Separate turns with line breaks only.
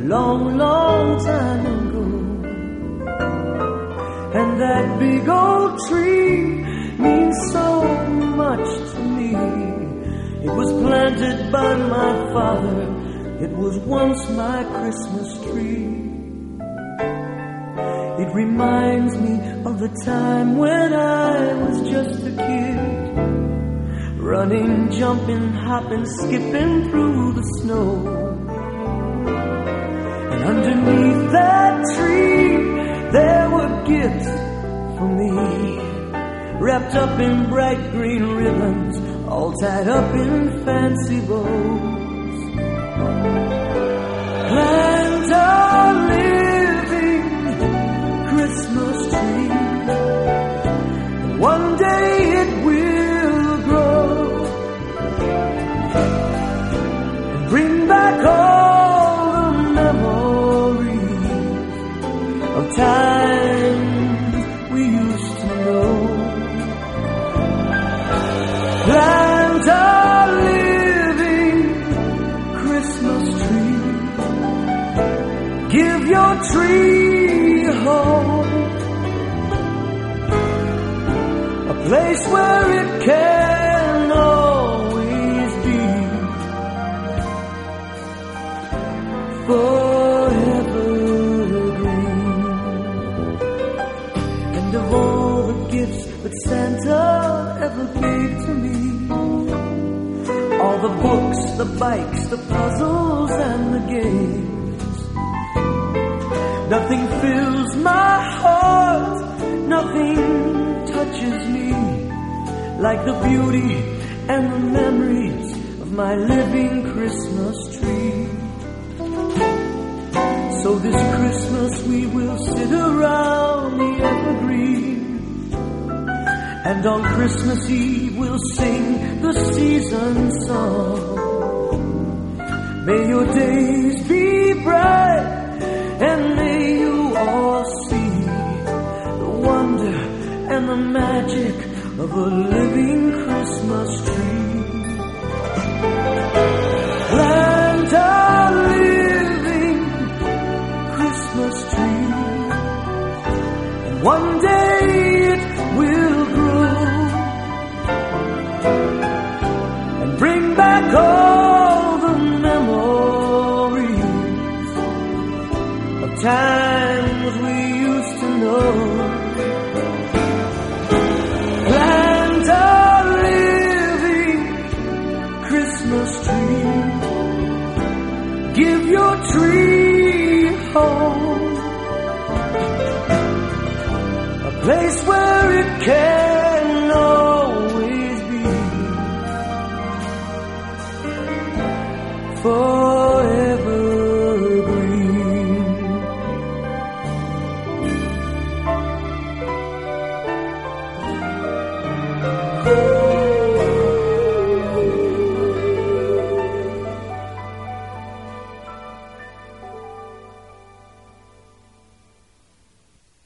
long, long time ago. And that big old tree means so much to me. It was planted by my father. It was once my Christmas tree. It reminds me of the time when I was just a kid, running, jumping, hopping, skipping through the snow. And underneath that tree there were gifts for me, wrapped up in bright green ribbons, all tied up in fancy bows. Plant a living Christmas tree, and one day it will grow and bring back all the memories of times we used to know. Plant a living Christmas tree. Give your tree a home, a place where it can always be, forever green. And of all the gifts that Santa ever gave to me, all the books, the bikes, the puzzles, and the games, nothing fills my heart, nothing touches me like the beauty and the memories of my living Christmas tree. So this Christmas we will sit around the evergreen, and on Christmas Eve we'll sing the season song. May your days be bright, and may you all see the wonder and the magic of a living Christmas tree. Plant a living Christmas tree, and one day it will grow and bring back all the memories of time